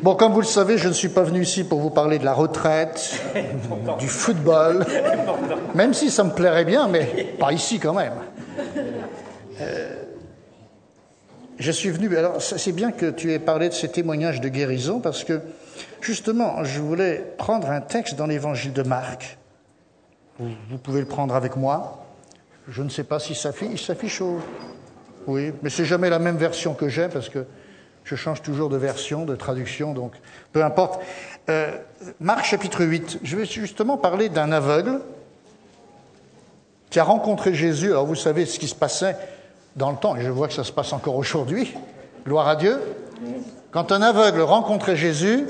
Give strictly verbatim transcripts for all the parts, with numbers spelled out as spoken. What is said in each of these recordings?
Bon, comme vous le savez, je ne suis pas venu ici pour vous parler de la retraite, du football, même si ça me plairait bien, mais pas ici quand même. Euh, je suis venu... Alors, c'est bien que tu aies parlé de ces témoignages de guérison, parce que, justement, je voulais prendre un texte dans l'évangile de Marc. Vous, vous pouvez le prendre avec moi. Je ne sais pas si ça s'affiche, il s'affiche au... Oui, mais c'est jamais la même version que j'ai, parce que je change toujours de version, de traduction, donc peu importe. Euh, Marc chapitre huit, je vais justement parler d'un aveugle qui a rencontré Jésus. Alors vous savez ce qui se passait dans le temps, et je vois que ça se passe encore aujourd'hui, gloire à Dieu. Quand un aveugle rencontrait Jésus,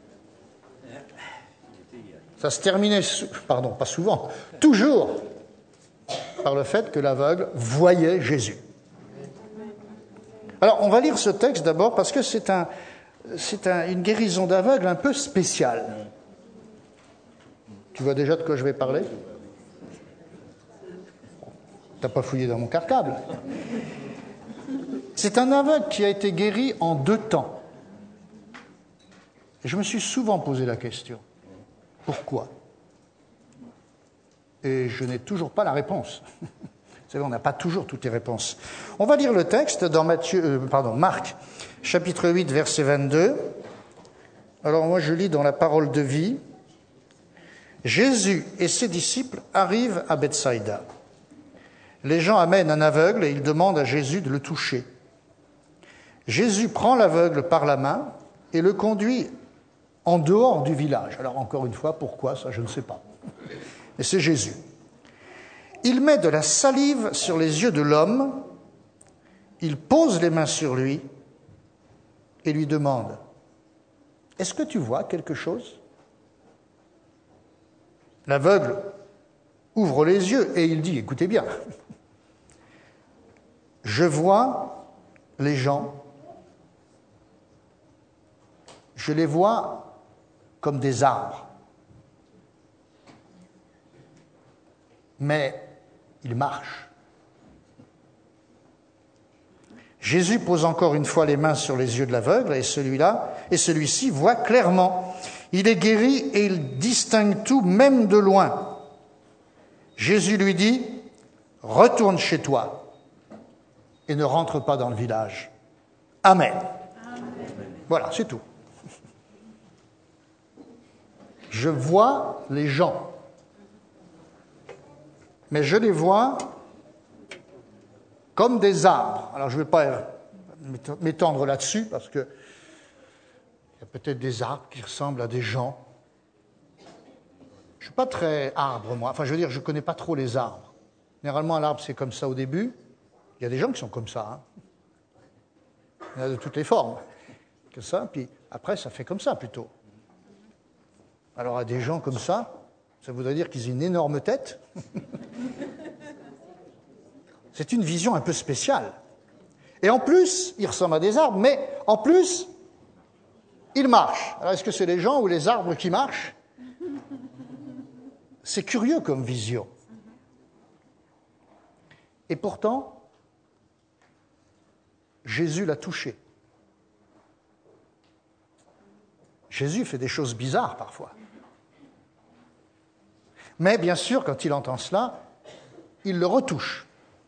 ça se terminait, pardon, pas souvent, toujours par le fait que l'aveugle voyait Jésus. Alors, on va lire ce texte d'abord parce que c'est, un, c'est un, une guérison d'aveugle un peu spéciale. Tu vois déjà de quoi je vais parler ? T'as pas fouillé dans mon cartable. C'est un aveugle qui a été guéri en deux temps. Et je me suis souvent posé la question. Pourquoi ? Et je n'ai toujours pas la réponse. Vous savez, on n'a pas toujours toutes les réponses. On va lire le texte dans Matthieu, euh, pardon, Marc, chapitre huit, verset vingt-deux. Alors moi, je lis dans la parole de vie. Jésus et ses disciples arrivent à Bethsaïda. Les gens amènent un aveugle et ils demandent à Jésus de le toucher. Jésus prend l'aveugle par la main et le conduit en dehors du village. Alors encore une fois, pourquoi ça, je ne sais pas. Mais c'est Jésus. Il met de la salive sur les yeux de l'homme, il pose les mains sur lui et lui demande « Est-ce que tu vois quelque chose ?» L'aveugle ouvre les yeux et il dit « Écoutez bien, je vois les gens, je les vois comme des arbres, mais ils marchent. » Jésus pose encore une fois les mains sur les yeux de l'aveugle et celui-là, et celui-ci voit clairement. Il est guéri et il distingue tout, même de loin. Jésus lui dit « Retourne chez toi et ne rentre pas dans le village. » Amen. Amen. Voilà, c'est tout. Je vois les gens, mais je les vois comme des arbres. Alors, je ne vais pas m'étendre là-dessus, parce qu'il y a peut-être des arbres qui ressemblent à des gens. Je ne suis pas très arbre, moi. Enfin, je veux dire, je ne connais pas trop les arbres. Généralement, l'arbre, c'est comme ça au début. Il y a des gens qui sont comme ça. Hein. Il y en a de toutes les formes. Que ça, puis après, ça fait comme ça, plutôt. Alors, à des gens comme ça, ça voudrait dire qu'ils ont une énorme tête. C'est une vision un peu spéciale. Et en plus, ils ressemblent à des arbres, mais en plus, ils marchent. Alors, est-ce que c'est les gens ou les arbres qui marchent ? C'est curieux comme vision. Et pourtant, Jésus l'a touché. Jésus fait des choses bizarres parfois. Mais bien sûr, quand il entend cela, il le retouche.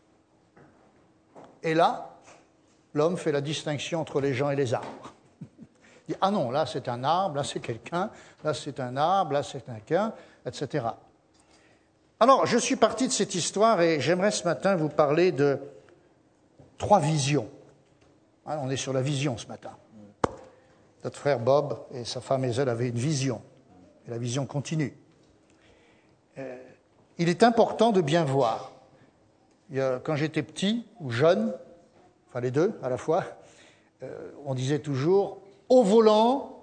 Et là, l'homme fait la distinction entre les gens et les arbres. Il dit « Ah non, là c'est un arbre, là c'est quelqu'un, là c'est un arbre, là c'est quelqu'un, et cetera » Alors, je suis parti de cette histoire et j'aimerais ce matin vous parler de trois visions. Hein, on est sur la vision ce matin. Notre frère Bob et sa femme Hazel avaient une vision. Et la vision continue. Euh, il est important de bien voir. Il y a, quand j'étais petit ou jeune, enfin les deux à la fois, euh, on disait toujours « au volant,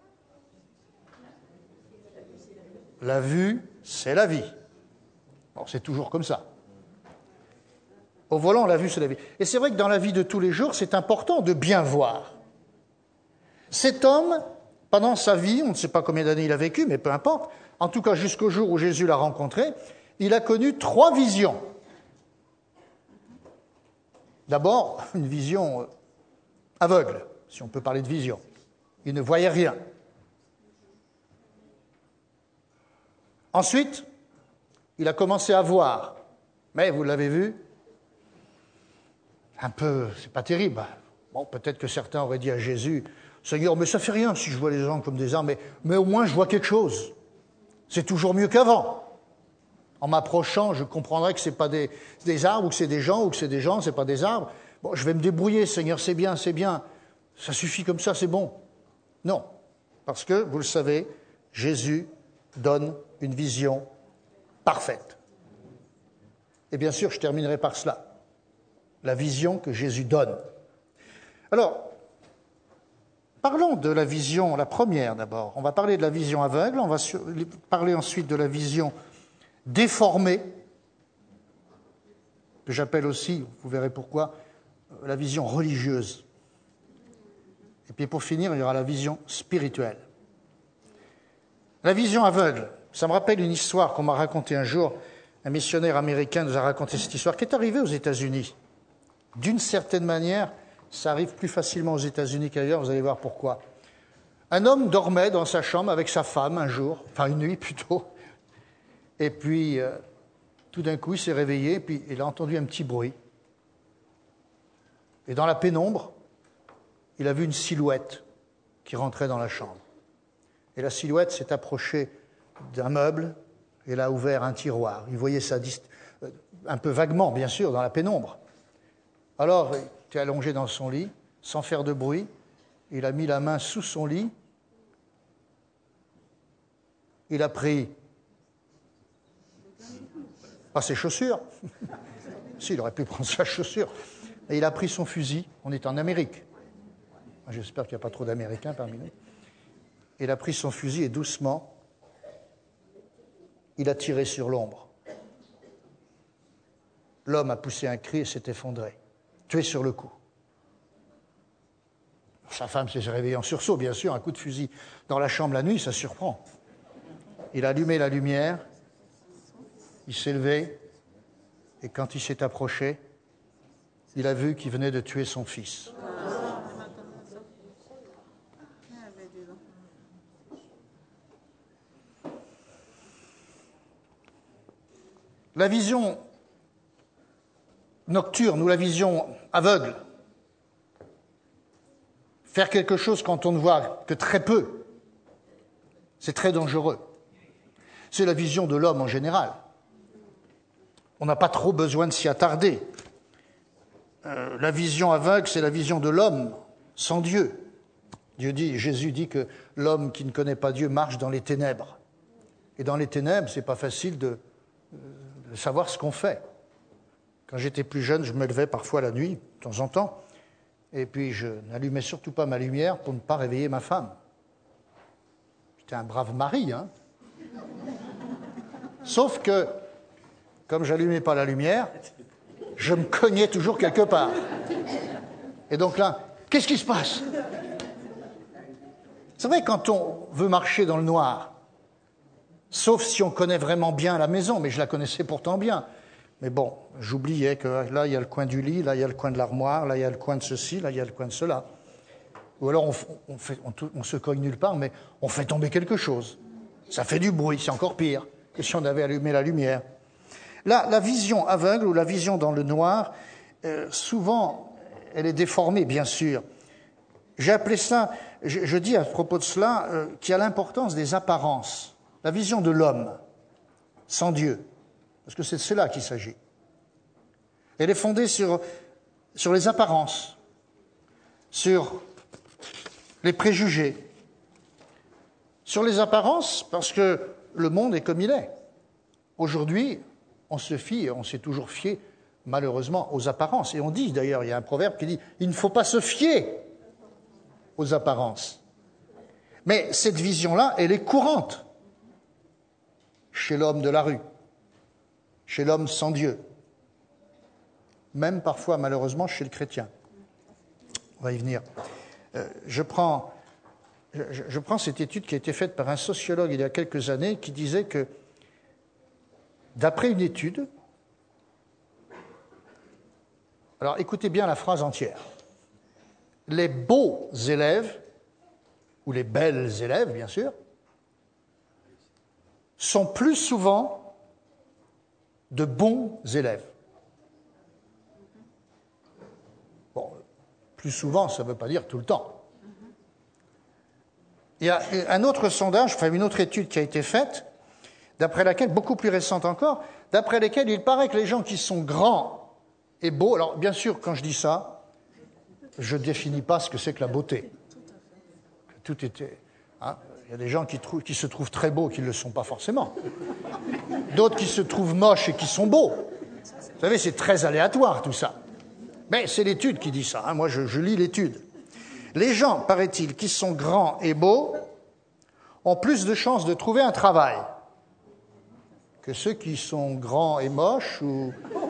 la vue, c'est la vie ». Bon, c'est toujours comme ça. Au volant, la vue, c'est la vie. Et c'est vrai que dans la vie de tous les jours, c'est important de bien voir. Cet homme, pendant sa vie, on ne sait pas combien d'années il a vécu, mais peu importe, en tout cas jusqu'au jour où Jésus l'a rencontré, il a connu trois visions. D'abord, une vision aveugle, si on peut parler de vision. Il ne voyait rien. Ensuite, il a commencé à voir. Mais vous l'avez vu, un peu, c'est pas terrible. Bon, peut-être que certains auraient dit à Jésus, Seigneur, mais ça fait rien si je vois les gens comme des arbres, mais, mais au moins je vois quelque chose. C'est toujours mieux qu'avant. En m'approchant, je comprendrai que ce n'est pas des, des arbres, ou que c'est des gens, ou que c'est des gens, ce n'est pas des arbres. Bon, je vais me débrouiller, Seigneur, c'est bien, c'est bien. Ça suffit comme ça, c'est bon. Non, parce que, vous le savez, Jésus donne une vision parfaite. Et bien sûr, je terminerai par cela. La vision que Jésus donne. Alors, parlons de la vision, la première d'abord. On va parler de la vision aveugle, on va parler ensuite de la vision déformée, que j'appelle aussi, vous verrez pourquoi, la vision religieuse. Et puis pour finir, il y aura la vision spirituelle. La vision aveugle, ça me rappelle une histoire qu'on m'a racontée un jour. Un missionnaire américain nous a raconté cette histoire qui est arrivée aux États-Unis. D'une certaine manière, ça arrive plus facilement aux États-Unis qu'ailleurs, vous allez voir pourquoi. Un homme dormait dans sa chambre avec sa femme un jour, enfin une nuit plutôt, et puis euh, tout d'un coup il s'est réveillé, et puis il a entendu un petit bruit. Et dans la pénombre, il a vu une silhouette qui rentrait dans la chambre. Et la silhouette s'est approchée d'un meuble, et elle a ouvert un tiroir. Il voyait ça dist... un peu vaguement, bien sûr, dans la pénombre. Alors, il était allongé dans son lit, sans faire de bruit. Il a mis la main sous son lit. Il a pris... pas ses chaussures. Si, il aurait pu prendre sa chaussure. Et il a pris son fusil. On est en Amérique. J'espère qu'il n'y a pas trop d'Américains parmi nous. Il a pris son fusil et doucement, il a tiré sur l'ombre. L'homme a poussé un cri et s'est effondré, tué sur le coup. Sa femme s'est réveillée en sursaut, bien sûr, un coup de fusil dans la chambre la nuit, ça surprend. Il a allumé la lumière, il s'est levé, et quand il s'est approché, il a vu qu'il venait de tuer son fils. La vision nocturne ou la vision aveugle, faire quelque chose quand on ne voit que très peu, c'est très dangereux. C'est la vision de l'homme en général. On n'a pas trop besoin de s'y attarder. Euh, la vision aveugle, c'est la vision de l'homme sans Dieu. Dieu dit, Jésus dit que l'homme qui ne connaît pas Dieu marche dans les ténèbres. Et dans les ténèbres, c'est pas facile de, de savoir ce qu'on fait. Quand j'étais plus jeune, je me levais parfois la nuit, de temps en temps, et puis je n'allumais surtout pas ma lumière pour ne pas réveiller ma femme. J'étais un brave mari, hein. Sauf que, comme j'allumais pas la lumière, je me cognais toujours quelque part. Et donc là, qu'est-ce qui se passe ? C'est vrai, quand on veut marcher dans le noir, sauf si on connaît vraiment bien la maison, mais je la connaissais pourtant bien. Mais bon, j'oubliais que là, il y a le coin du lit, là, il y a le coin de l'armoire, là, il y a le coin de ceci, là, il y a le coin de cela. Ou alors, on, on, fait, on, on se cogne nulle part, mais on fait tomber quelque chose. Ça fait du bruit, c'est encore pire que si on avait allumé la lumière. Là, la vision aveugle ou la vision dans le noir, euh, souvent, elle est déformée, bien sûr. J'ai appelé ça, je, je dis à propos de cela, euh, qu'il y a l'importance des apparences. La vision de l'homme, sans Dieu. Parce que c'est de cela qu'il s'agit. Elle est fondée sur, sur les apparences, sur les préjugés. Sur les apparences, parce que le monde est comme il est. Aujourd'hui, on se fie, on s'est toujours fié, malheureusement, aux apparences. Et on dit, d'ailleurs, il y a un proverbe qui dit « il ne faut pas se fier aux apparences ». Mais cette vision-là, elle est courante chez l'homme de la rue, chez l'homme sans Dieu, même parfois, malheureusement, chez le chrétien. On va y venir. Euh, je prends, je, je prends cette étude qui a été faite par un sociologue il y a quelques années qui disait que, d'après une étude, alors écoutez bien la phrase entière, les beaux élèves ou les belles élèves, bien sûr, sont plus souvent de bons élèves. Bon, plus souvent, ça ne veut pas dire tout le temps. Il y a un autre sondage, enfin une autre étude qui a été faite, d'après laquelle, beaucoup plus récente encore, d'après laquelle il paraît que les gens qui sont grands et beaux, alors bien sûr, quand je dis ça, je ne définis pas ce que c'est que la beauté. Tout était... Hein, il y a des gens qui, trouvent, qui se trouvent très beaux qui ne le sont pas forcément. D'autres qui se trouvent moches et qui sont beaux. Vous savez, c'est très aléatoire tout ça. Mais c'est l'étude qui dit ça. Hein. Moi, je, je lis l'étude. Les gens, paraît-il, qui sont grands et beaux ont plus de chances de trouver un travail que ceux qui sont grands et moches ou,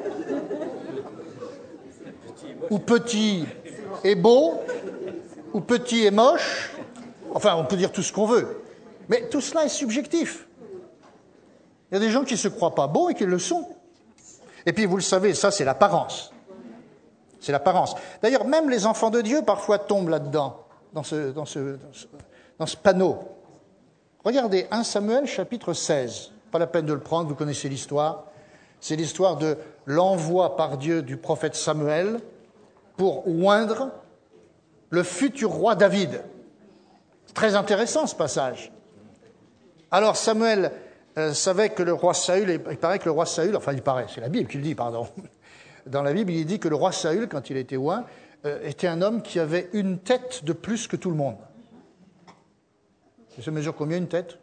ou petits et beaux ou petits et moches. Enfin, on peut dire tout ce qu'on veut. Mais tout cela est subjectif. Il y a des gens qui ne se croient pas beaux et qui le sont. Et puis, vous le savez, ça, c'est l'apparence. C'est l'apparence. D'ailleurs, même les enfants de Dieu, parfois, tombent là-dedans, dans ce, dans ce, dans ce, dans ce panneau. Regardez, premier Samuel, chapitre seize. Pas la peine de le prendre, vous connaissez l'histoire. C'est l'histoire de l'envoi par Dieu du prophète Samuel pour oindre le futur roi David. Très intéressant ce passage. Alors Samuel euh, savait que le roi Saül, il paraît que le roi Saül, enfin il paraît, c'est la Bible qui le dit, pardon. Dans la Bible, il dit que le roi Saül, quand il était oint, euh, était un homme qui avait une tête de plus que tout le monde. Ça se mesure combien une tête?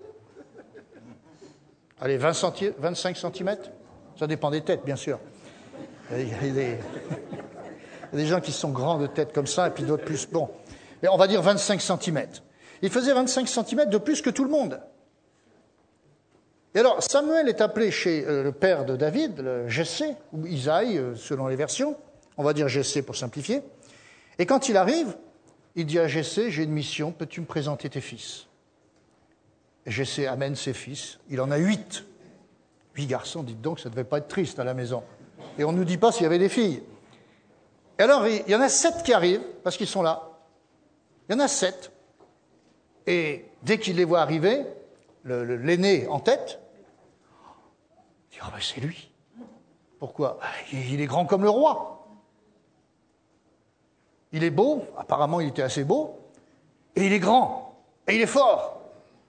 Allez, vingt centi- vingt-cinq centimètres? Ça dépend des têtes, bien sûr. Il y a des, il y a des gens qui sont grands de tête comme ça, et puis d'autres plus... Bon. Mais on va dire vingt-cinq centimètres. Il faisait vingt-cinq centimètres de plus que tout le monde. Et alors, Samuel est appelé chez euh, le père de David, le Jessé, ou Isaïe, euh, selon les versions. On va dire Jessé pour simplifier. Et quand il arrive, il dit à Jessé, j'ai une mission, peux-tu me présenter tes fils? Et Jessé amène ses fils. Il en a huit. Huit garçons, dites donc, ça ne devait pas être triste à la maison. Et on ne nous dit pas s'il y avait des filles. Et alors, il y en a sept qui arrivent, parce qu'ils sont là. Il y en a sept. Et dès qu'il les voit arriver, le, le, l'aîné en tête, il dit, oh ben c'est lui. Pourquoi? Il est grand comme le roi. Il est beau, apparemment il était assez beau, et il est grand, et il est fort.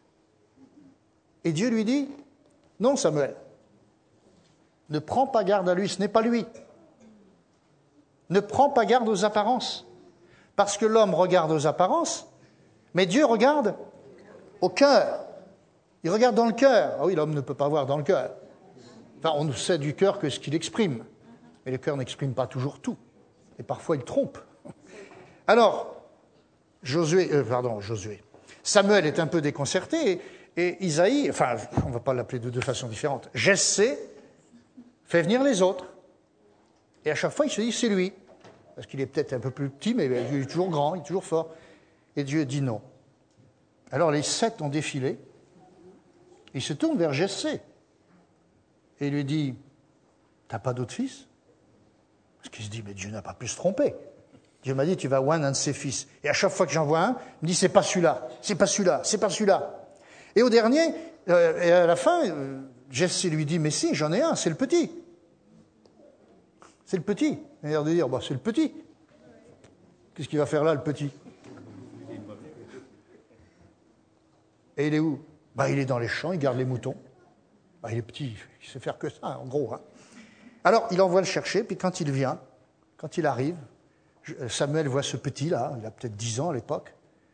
Et Dieu lui dit, non Samuel, ne prends pas garde à lui, ce n'est pas lui. Ne prends pas garde aux apparences. Parce que l'homme regarde aux apparences, mais Dieu regarde au cœur. Il regarde dans le cœur. Ah oui, l'homme ne peut pas voir dans le cœur. Enfin, on ne sait du cœur que ce qu'il exprime. Mais le cœur n'exprime pas toujours tout. Et parfois, il trompe. Alors, Josué, euh, pardon, Josué. Samuel est un peu déconcerté et, et Isaïe, enfin, on ne va pas l'appeler de deux façons différentes. Jessé fait venir les autres. Et à chaque fois, il se dit, c'est lui. Parce qu'il est peut-être un peu plus petit, mais il est toujours grand, il est toujours fort. Et Dieu dit non. Alors les sept ont défilé. Il se tourne vers Jessé. Et il lui dit, t'as pas d'autre fils? Parce qu'il se dit, mais Dieu n'a pas pu se tromper. Dieu m'a dit, tu vas oindre un de ses fils. Et à chaque fois que j'en vois un, il me dit, c'est pas celui-là, c'est pas celui-là, c'est pas celui-là. Et au dernier, euh, et à la fin, euh, Jessé lui dit, mais si, j'en ai un, c'est le petit. C'est le petit. Il a l'air de dire, bah, c'est le petit. Qu'est-ce qu'il va faire là, le petit? Et il est où? Bah, il est dans les champs, il garde les moutons. Bah, il est petit, il sait faire que ça, en gros. Hein. Alors, il envoie le chercher, puis quand il vient, quand il arrive, Samuel voit ce petit-là, il a peut-être dix ans à l'époque.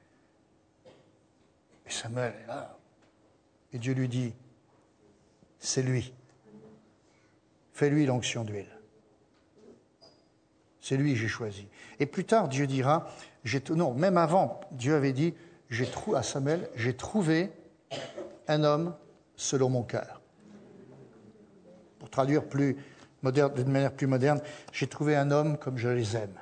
Et Samuel est là. Et Dieu lui dit, c'est lui. Fais-lui l'onction d'huile. C'est lui que j'ai choisi. Et plus tard, Dieu dira, j'ai t- non, même avant, Dieu avait dit j'ai trou- à Samuel, j'ai trouvé un homme selon mon cœur. Pour traduire plus moderne, d'une manière plus moderne, j'ai trouvé un homme comme je les aime.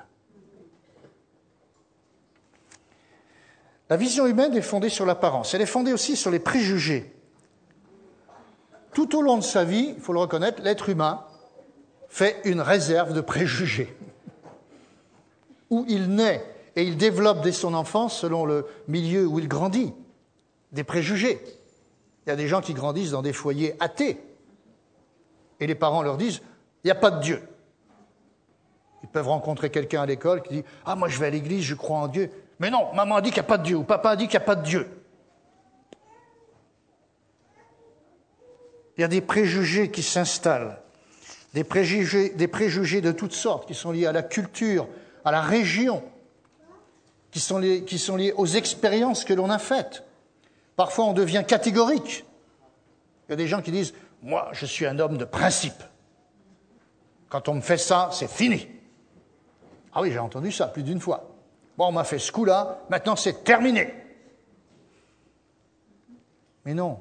La vision humaine est fondée sur l'apparence. Elle est fondée aussi sur les préjugés. Tout au long de sa vie, il faut le reconnaître, l'être humain fait une réserve de préjugés. Où il naît et il développe dès son enfance, selon le milieu où il grandit, des préjugés. Il y a des gens qui grandissent dans des foyers athées, et les parents leur disent « il n'y a pas de Dieu ». Ils peuvent rencontrer quelqu'un à l'école qui dit « ah, moi je vais à l'église, je crois en Dieu ». Mais non, maman a dit qu'il n'y a pas de Dieu, ou papa a dit qu'il n'y a pas de Dieu. Il y a des préjugés qui s'installent, des préjugés, des préjugés de toutes sortes qui sont liés à la culture, à la région, qui sont liés, qui sont liés aux expériences que l'on a faites. Parfois, on devient catégorique. Il y a des gens qui disent « moi, je suis un homme de principe. Quand on me fait ça, c'est fini. » Ah oui, j'ai entendu ça plus d'une fois. Bon, on m'a fait ce coup-là, maintenant c'est terminé. Mais non.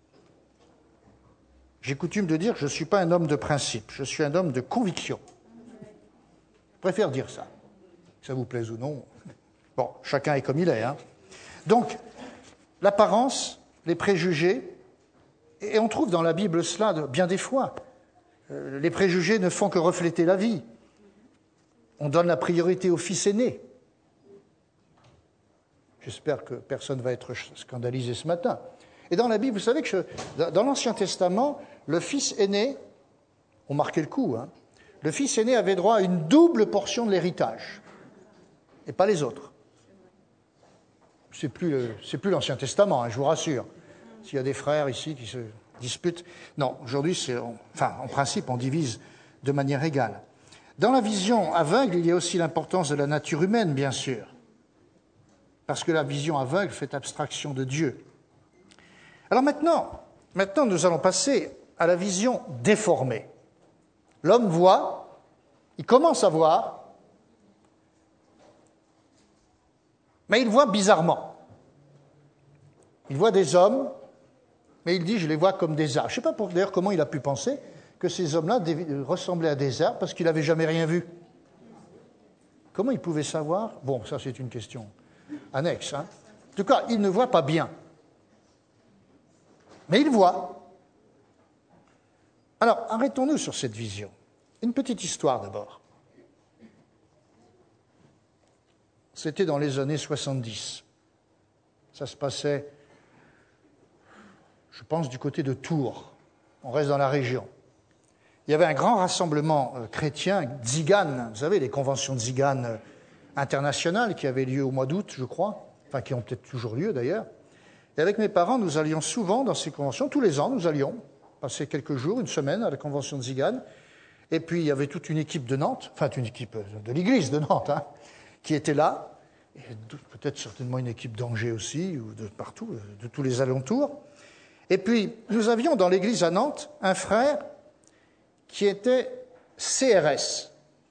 J'ai coutume de dire que je ne suis pas un homme de principe, je suis un homme de conviction. Je préfère dire ça. Que ça vous plaise ou non. Bon, chacun est comme il est. Hein. Donc, l'apparence, les préjugés, et on trouve dans la Bible cela bien des fois. Euh, les préjugés ne font que refléter la vie. On donne la priorité au fils aîné. J'espère que personne ne va être scandalisé ce matin. Et dans la Bible, vous savez que je, dans l'Ancien Testament, le fils aîné, on marquait le coup, hein, le fils aîné avait droit à une double portion de l'héritage, et pas les autres. C'est plus, le, c'est plus l'Ancien Testament, hein, je vous rassure. S'il y a des frères ici qui se disputent, non, aujourd'hui, c'est, enfin, en principe, on divise de manière égale. Dans la vision aveugle, il y a aussi l'importance de la nature humaine, bien sûr, parce que la vision aveugle fait abstraction de Dieu. Alors maintenant, maintenant, nous allons passer à la vision déformée. L'homme voit, il commence à voir, mais il voit bizarrement. Il voit des hommes, mais il dit, je les vois comme des arbres. Je ne sais pas pour, d'ailleurs comment il a pu penser que ces hommes-là ressemblaient à des arbres, parce qu'il n'avait jamais rien vu. Comment il pouvait savoir ? Bon, ça c'est une question annexe. Hein. En tout cas, il ne voit pas bien. Mais il voit. Alors, arrêtons-nous sur cette vision. Une petite histoire d'abord. C'était dans les années soixante-dix. Ça se passait, je pense, du côté de Tours. On reste dans la région. Il y avait un grand rassemblement chrétien, Tziganes, vous savez, les conventions Tziganes internationales qui avaient lieu au mois d'août, je crois, enfin qui ont peut-être toujours lieu d'ailleurs. Et avec mes parents, nous allions souvent dans ces conventions, tous les ans, nous allions passer quelques jours, une semaine à la convention de Tziganes. Et puis, il y avait toute une équipe de Nantes, enfin, une équipe de l'église de Nantes, hein, qui était là. Et peut-être certainement une équipe d'Angers aussi, ou de partout, de tous les alentours. Et puis, nous avions dans l'église à Nantes un frère qui était C R S.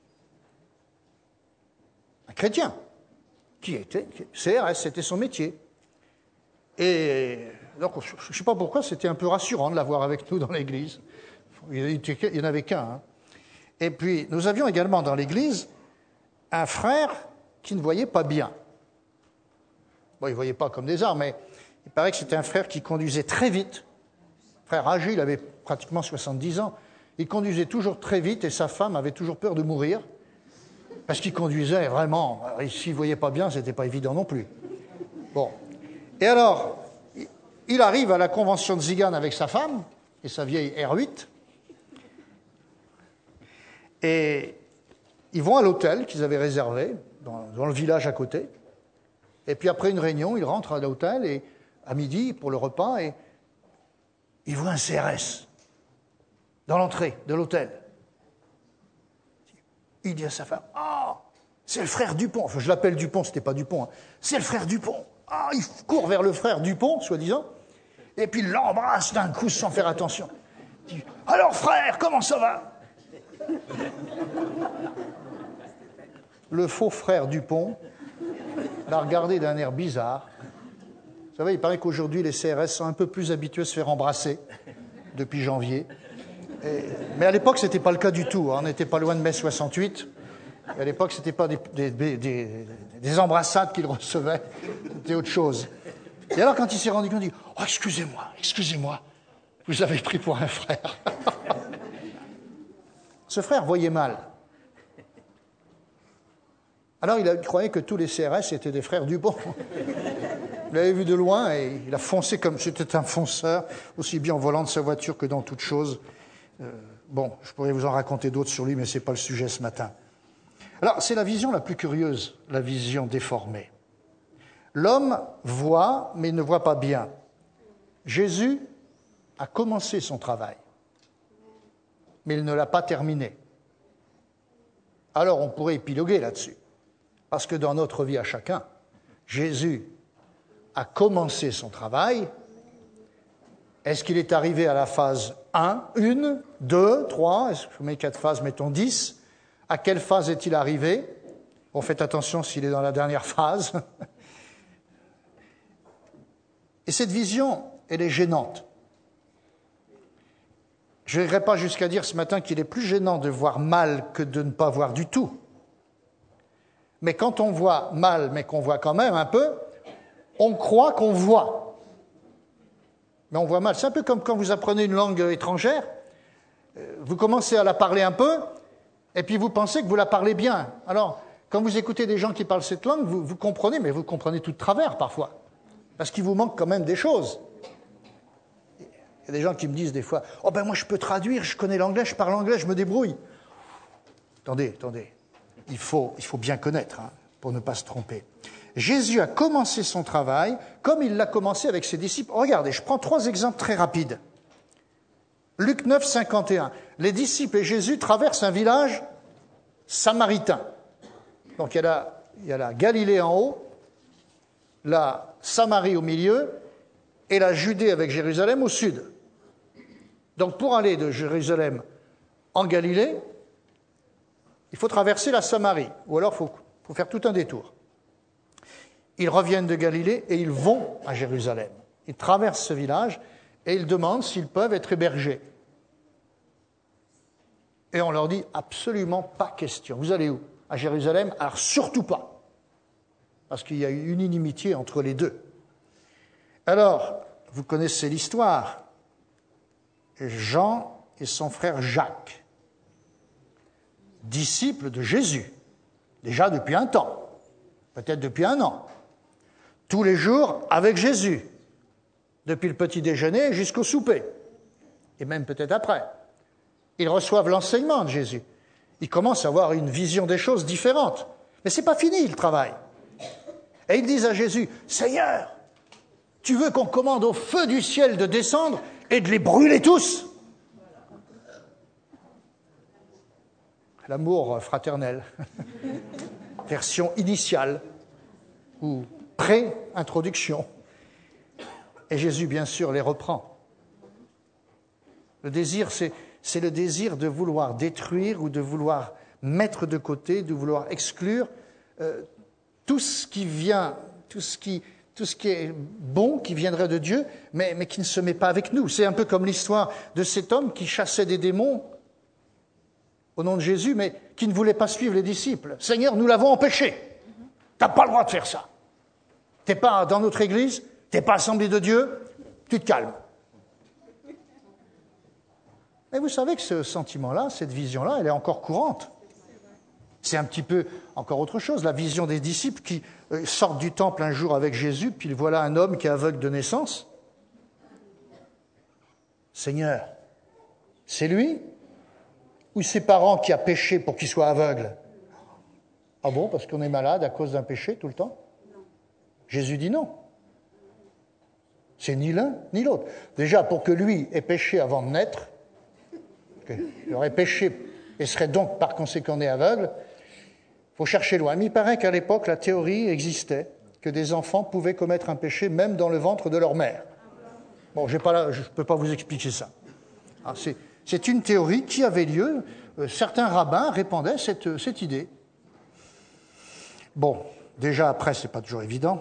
Un chrétien. Qui était C R S, c'était son métier. Et donc, je ne sais pas pourquoi, c'était un peu rassurant de l'avoir avec nous dans l'église. Il n'y en avait qu'un. Hein. Et puis, nous avions également dans l'église un frère qui ne voyait pas bien. Bon, il ne voyait pas comme des arbres, mais il paraît que c'était un frère qui conduisait très vite. Frère âgé, il avait pratiquement soixante-dix ans. Il conduisait toujours très vite et sa femme avait toujours peur de mourir parce qu'il conduisait vraiment. S'il ne voyait pas bien, ce n'était pas évident non plus. Bon. Et alors, il arrive à la convention de Tziganes avec sa femme et sa vieille R huit. Et ils vont à l'hôtel qu'ils avaient réservé, dans, dans le village à côté. Et puis après une réunion, ils rentrent à l'hôtel et, à midi pour le repas et ils voient un C R S dans l'entrée de l'hôtel. Il dit à sa femme, « Ah, oh, c'est le frère Dupont. » Enfin, je l'appelle Dupont, ce n'était pas Dupont. Hein. C'est le frère Dupont. Ah, il court vers le frère Dupont, soi-disant, et puis il l'embrasse d'un coup sans faire attention. Il dit, « Alors frère, comment ça va ?» Le faux frère Dupont l'a regardé d'un air bizarre. Vous savez, il paraît qu'aujourd'hui, les C R S sont un peu plus habitués à se faire embrasser depuis janvier. Et, mais à l'époque, ce n'était pas le cas du tout. Hein. On n'était pas loin de mai soixante-huit. Et à l'époque, ce n'était pas des, des, des, des embrassades qu'il recevait. C'était autre chose. Et alors, quand il s'est rendu compte, il dit « Oh, excusez-moi, excusez-moi, vous avez pris pour un frère. » Ce frère voyait mal. Alors il, a, il croyait que tous les C R S étaient des frères Dupont. Il l'avait vu de loin et il a foncé comme c'était un fonceur, aussi bien en volant de sa voiture que dans toute chose. Euh, bon, je pourrais vous en raconter d'autres sur lui, mais ce n'est pas le sujet ce matin. Alors, c'est la vision la plus curieuse, la vision déformée. L'homme voit, mais il ne voit pas bien. Jésus a commencé son travail, mais il ne l'a pas terminé. Alors, on pourrait épiloguer là-dessus, parce que dans notre vie à chacun, Jésus a commencé son travail. Est-ce qu'il est arrivé à la phase un, une, deux, trois, est-ce que je mets quatre phases, mettons dix? À quelle phase est-il arrivé? Bon, faites attention s'il est dans la dernière phase. Et cette vision, elle est gênante. Je n'irai pas jusqu'à dire ce matin qu'il est plus gênant de voir mal que de ne pas voir du tout. Mais quand on voit mal, mais qu'on voit quand même un peu, on croit qu'on voit. Mais on voit mal. C'est un peu comme quand vous apprenez une langue étrangère. Vous commencez à la parler un peu, et puis vous pensez que vous la parlez bien. Alors, quand vous écoutez des gens qui parlent cette langue, vous, vous comprenez, mais vous comprenez tout de travers parfois. Parce qu'il vous manque quand même des choses. Il y a des gens qui me disent des fois, « Oh ben moi je peux traduire, je connais l'anglais, je parle anglais, je me débrouille. » Attendez, attendez. Il faut, il faut bien connaître, hein, pour ne pas se tromper. Jésus a commencé son travail comme il l'a commencé avec ses disciples. Regardez, je prends trois exemples très rapides. Luc neuf, cinquante et un. Les disciples et Jésus traversent un village samaritain. Donc il y a la, il y a la Galilée en haut, la Samarie au milieu et la Judée avec Jérusalem au sud. Donc pour aller de Jérusalem en Galilée, il faut traverser la Samarie, ou alors il faut, faut faire tout un détour. Ils reviennent de Galilée et ils vont à Jérusalem. Ils traversent ce village et ils demandent s'ils peuvent être hébergés. Et on leur dit absolument pas question. Vous allez où? À Jérusalem? Alors surtout pas. Parce qu'il y a eu une inimitié entre les deux. Alors, vous connaissez l'histoire. Jean et son frère Jacques, disciples de Jésus, déjà depuis un temps, peut-être depuis un an, tous les jours avec Jésus, depuis le petit déjeuner jusqu'au souper, et même peut-être après. Ils reçoivent l'enseignement de Jésus. Ils commencent à avoir une vision des choses différente. Mais ce n'est pas fini le travail. Et ils disent à Jésus, « Seigneur, tu veux qu'on commande au feu du ciel de descendre et de les brûler tous ?» L'amour fraternel, version initiale ou pré-introduction. Et Jésus, bien sûr, les reprend. Le désir, c'est, c'est le désir de vouloir détruire ou de vouloir mettre de côté, de vouloir exclure euh, tout ce qui vient, tout ce qui, tout ce qui est bon, qui viendrait de Dieu, mais, mais qui ne se met pas avec nous. C'est un peu comme l'histoire de cet homme qui chassait des démons au nom de Jésus, mais qui ne voulait pas suivre les disciples. « Seigneur, nous l'avons empêché. Tu n'as pas le droit de faire ça. Tu n'es pas dans notre église, tu n'es pas assemblée de Dieu, tu te calmes. » Mais vous savez que ce sentiment-là, cette vision-là, elle est encore courante. C'est un petit peu encore autre chose, la vision des disciples qui euh, sortent du temple un jour avec Jésus, puis voilà un homme qui est aveugle de naissance. « Seigneur, c'est lui ? Ou ses parents qui a péché pour qu'il soit aveugle? » Ah bon, parce qu'on est malade à cause d'un péché tout le temps? Non. Jésus dit non. C'est ni l'un ni l'autre. Déjà, pour que lui ait péché avant de naître, il aurait péché et serait donc par conséquent né aveugle, il faut chercher loin. Mais il paraît qu'à l'époque, la théorie existait que des enfants pouvaient commettre un péché même dans le ventre de leur mère. Bon, j'ai pas là, je ne peux pas vous expliquer ça. Alors, c'est... C'est une théorie qui avait lieu. Euh, certains rabbins répandaient cette, cette idée. Bon, déjà après, ce n'est pas toujours évident.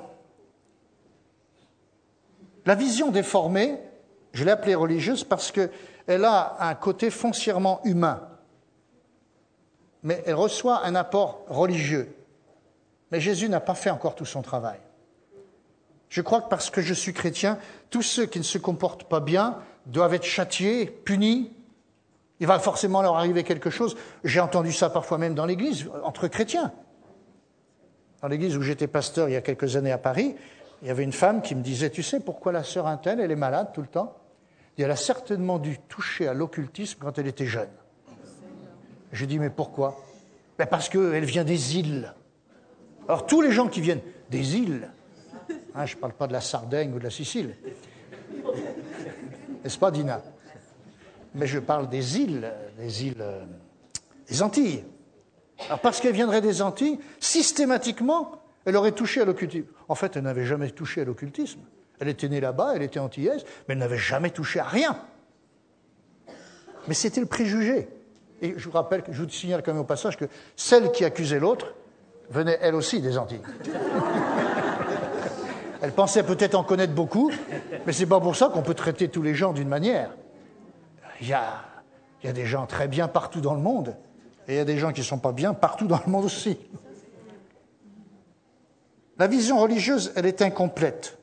La vision déformée, je l'ai appelée religieuse parce qu'elle a un côté foncièrement humain. Mais elle reçoit un apport religieux. Mais Jésus n'a pas fait encore tout son travail. Je crois que parce que je suis chrétien, tous ceux qui ne se comportent pas bien doivent être châtiés, punis. Il va forcément leur arriver quelque chose. J'ai entendu ça parfois même dans l'Église, entre chrétiens. dans l'église où j'étais pasteur il y a quelques années à Paris, il y avait une femme qui me disait, tu sais pourquoi la sœur Untel, elle est malade tout le temps? Et elle a certainement dû toucher à l'occultisme quand elle était jeune. J'ai dit, mais pourquoi? Ben parce qu'elle vient des îles. Alors tous les gens qui viennent des îles, hein, je ne parle pas de la Sardaigne ou de la Sicile, n'est-ce pas Dina? Mais je parle des îles, des îles, euh, des Antilles. Alors parce qu'elle viendrait des Antilles, systématiquement, elle aurait touché à l'occultisme. En fait, elle n'avait jamais touché à l'occultisme. Elle était née là-bas, elle était antillaise, mais elle n'avait jamais touché à rien. Mais c'était le préjugé. Et je vous rappelle, je vous signale quand même au passage que celle qui accusait l'autre venait elle aussi des Antilles. Elle pensait peut-être en connaître beaucoup, mais c'est pas pour ça qu'on peut traiter tous les gens d'une manière. Il y a, il y a des gens très bien partout dans le monde, et il y a des gens qui ne sont pas bien partout dans le monde aussi. La vision religieuse, elle est incomplète.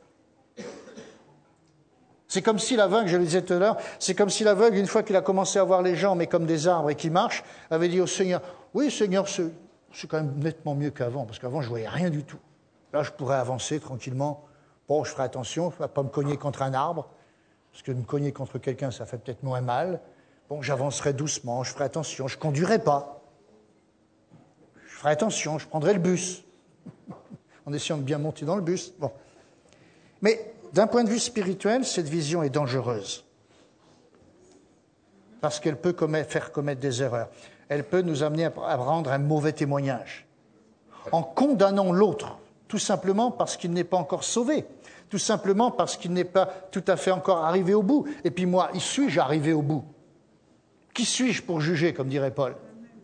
C'est comme si l'aveugle, je le disais tout à l'heure, c'est comme si l'aveugle, une fois qu'il a commencé à voir les gens, mais comme des arbres et qui marchent, avait dit au Seigneur, oui Seigneur, c'est, c'est quand même nettement mieux qu'avant, parce qu'avant je ne voyais rien du tout. Là, je pourrais avancer tranquillement. Bon, je ferai attention, je ne vais pas me cogner contre un arbre, parce que me cogner contre quelqu'un, ça fait peut-être moins mal. Bon, j'avancerai doucement, je ferai attention, je ne conduirai pas. Je ferai attention, je prendrai le bus, en essayant de bien monter dans le bus. Bon. Mais d'un point de vue spirituel, cette vision est dangereuse, parce qu'elle peut commettre, faire commettre des erreurs. Elle peut nous amener à rendre un mauvais témoignage, en condamnant l'autre, tout simplement parce qu'il n'est pas encore sauvé, tout simplement parce qu'il n'est pas tout à fait encore arrivé au bout. Et puis moi, y suis-je arrivé au bout? Qui suis-je pour juger, comme dirait Paul?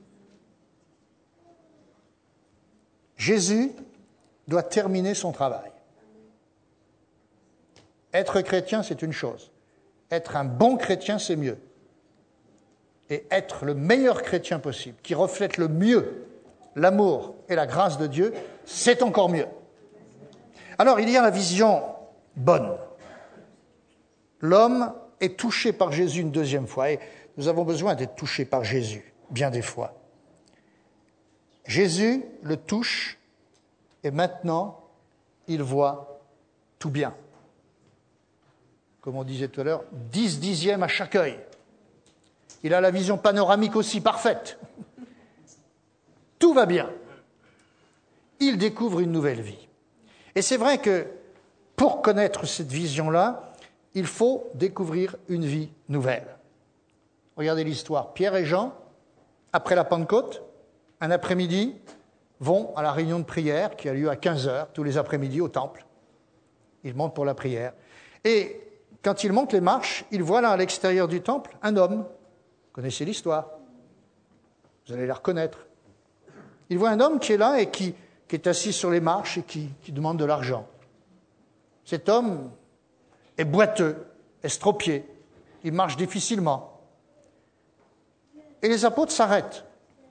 Jésus doit terminer son travail. Être chrétien, c'est une chose. Être un bon chrétien, c'est mieux. Et être le meilleur chrétien possible, qui reflète le mieux l'amour et la grâce de Dieu, c'est encore mieux. Alors, il y a la vision bonne. L'homme est touché par Jésus une deuxième fois, et nous avons besoin d'être touchés par Jésus, bien des fois. Jésus le touche, et maintenant, il voit tout bien. Comme on disait tout à l'heure, dix dixièmes à chaque œil. Il a la vision panoramique aussi parfaite. Tout va bien. Il découvre une nouvelle vie. Et c'est vrai que pour connaître cette vision-là, il faut découvrir une vie nouvelle. Regardez l'histoire. Pierre et Jean, après la Pentecôte, un après-midi, vont à la réunion de prière qui a lieu à quinze heures, tous les après-midi au temple. Ils montent pour la prière. Et quand ils montent les marches, ils voient là à l'extérieur du temple un homme. Vous connaissez l'histoire. Vous allez la reconnaître. Ils voient un homme qui est là et qui, qui est assis sur les marches et qui, qui demande de l'argent. Cet homme est boiteux, estropié. Il marche difficilement. Et les apôtres s'arrêtent.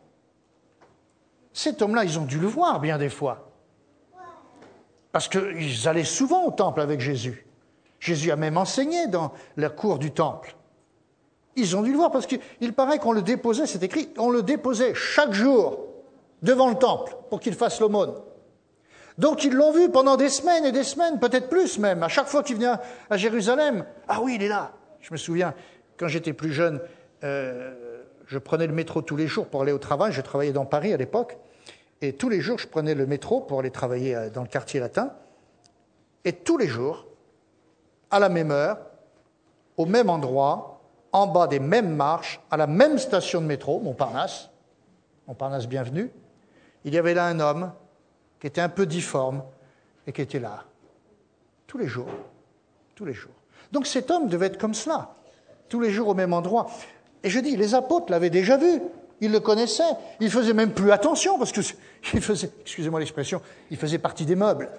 Cet homme-là, ils ont dû le voir bien des fois. Parce qu'ils allaient souvent au temple avec Jésus. Jésus a même enseigné dans la cour du temple. Ils ont dû le voir parce qu'il paraît qu'on le déposait, c'est écrit, on le déposait chaque jour devant le temple pour qu'il fasse l'aumône. Donc ils l'ont vu pendant des semaines et des semaines, peut-être plus même. À chaque fois qu'il venait à Jérusalem, ah oui, il est là. Je me souviens, quand j'étais plus jeune, euh, je prenais le métro tous les jours pour aller au travail. Je travaillais dans Paris à l'époque. Et tous les jours, je prenais le métro pour aller travailler dans le quartier latin. Et tous les jours, à la même heure, au même endroit, en bas des mêmes marches, à la même station de métro, Montparnasse, Montparnasse bienvenue, il y avait là un homme qui était un peu difforme et qui était là, tous les jours, tous les jours. Donc cet homme devait être comme cela, tous les jours au même endroit. Et je dis, les apôtres l'avaient déjà vu, ils le connaissaient, ils faisaient même plus attention, parce qu'il faisait, excusez-moi l'expression, il faisait partie des meubles.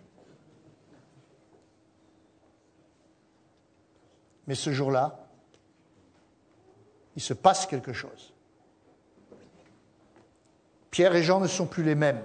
Mais ce jour-là, il se passe quelque chose. Pierre et Jean ne sont plus les mêmes.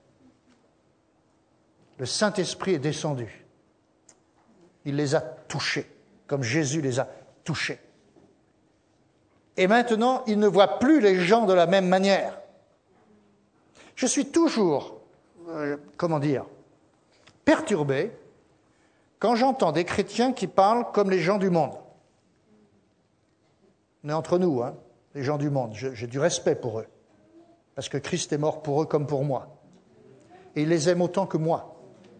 Le Saint-Esprit est descendu. Il les a touchés, comme Jésus les a touchés. Et maintenant, ils ne voient plus les gens de la même manière. Je suis toujours euh, comment dire, perturbé quand j'entends des chrétiens qui parlent comme les gens du monde. On est entre nous, hein, les gens du monde. Je, j'ai du respect pour eux, parce que Christ est mort pour eux comme pour moi. Et il les aime autant que moi.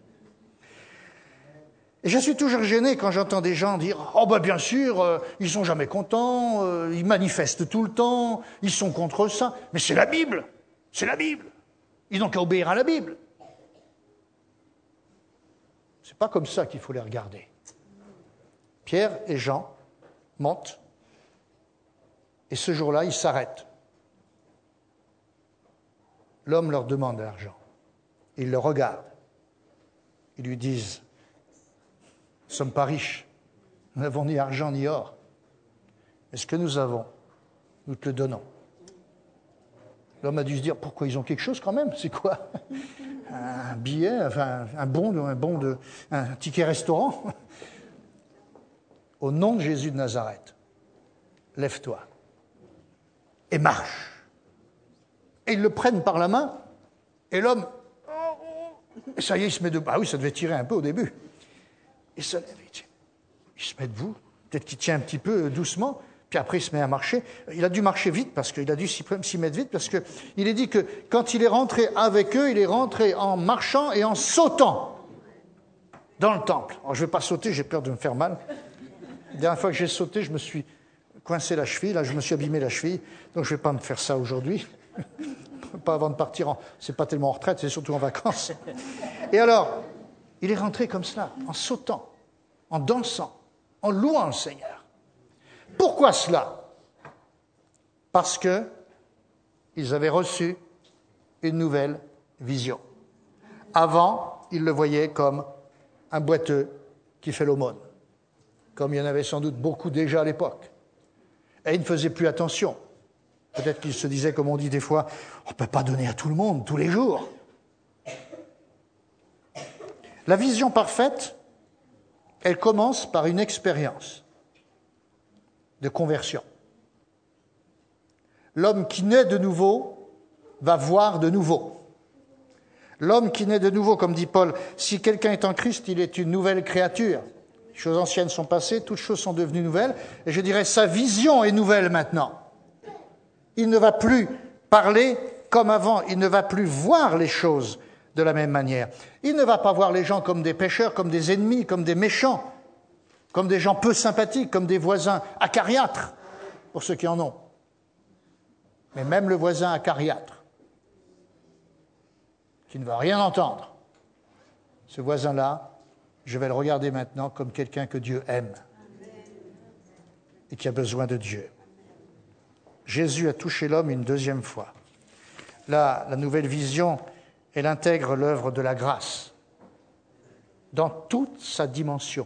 Et je suis toujours gêné quand j'entends des gens dire « Oh ben bien sûr, euh, ils sont jamais contents, euh, ils manifestent tout le temps, ils sont contre ça. » Mais c'est la Bible, c'est la Bible. Ils n'ont qu'à obéir à la Bible. C'est pas comme ça qu'il faut les regarder. Pierre et Jean montent, et ce jour-là, ils s'arrêtent. L'homme leur demande de l'argent. Ils le regardent. Ils lui disent « Nous ne sommes pas riches, nous n'avons ni argent ni or. Mais ce que nous avons, nous te le donnons. » L'homme a dû se dire « Pourquoi ils ont quelque chose quand même? C'est quoi? Un billet, enfin un bon, un bon de, un ticket restaurant? Au nom de Jésus de Nazareth, lève-toi et marche. » Et ils le prennent par la main, et l'homme, et ça y est, il se met debout. Ah oui, ça devait tirer un peu au début. Il se lève, il se met debout, peut-être qu'il tient un petit peu doucement, puis après il se met à marcher. Il a dû marcher vite, parce qu'il a dû s'y, s'y mettre vite, parce qu'il est dit que quand il est rentré avec eux, il est rentré en marchant et en sautant dans le temple. Alors je ne vais pas sauter, j'ai peur de me faire mal. La dernière fois que j'ai sauté, je me suis coincé la cheville, là je me suis abîmé la cheville, donc je ne vais pas me faire ça aujourd'hui. Pas avant de partir, en, c'est pas tellement en retraite, c'est surtout en vacances. Et alors, il est rentré comme cela, en sautant, en dansant, en louant le Seigneur. Pourquoi cela? Parce que ils avaient reçu une nouvelle vision. Avant, ils le voyaient comme un boiteux qui fait l'aumône, comme il y en avait sans doute beaucoup déjà à l'époque. Et ils ne faisaient plus attention. Peut-être qu'ils se disaient, comme on dit des fois, on ne peut pas donner à tout le monde, tous les jours. La vision parfaite, elle commence par une expérience de conversion. L'homme qui naît de nouveau va voir de nouveau. L'homme qui naît de nouveau, comme dit Paul, si quelqu'un est en Christ, il est une nouvelle créature. Les choses anciennes sont passées, toutes choses sont devenues nouvelles. Et je dirais, sa vision est nouvelle maintenant. Il ne va plus parler comme avant, il ne va plus voir les choses de la même manière. Il ne va pas voir les gens comme des pécheurs, comme des ennemis, comme des méchants, comme des gens peu sympathiques, comme des voisins acariâtres, pour ceux qui en ont. Mais même le voisin acariâtre, qui ne va rien entendre, ce voisin-là, je vais le regarder maintenant comme quelqu'un que Dieu aime et qui a besoin de Dieu. Jésus a touché l'homme une deuxième fois. Là, la nouvelle vision, elle intègre l'œuvre de la grâce dans toute sa dimension.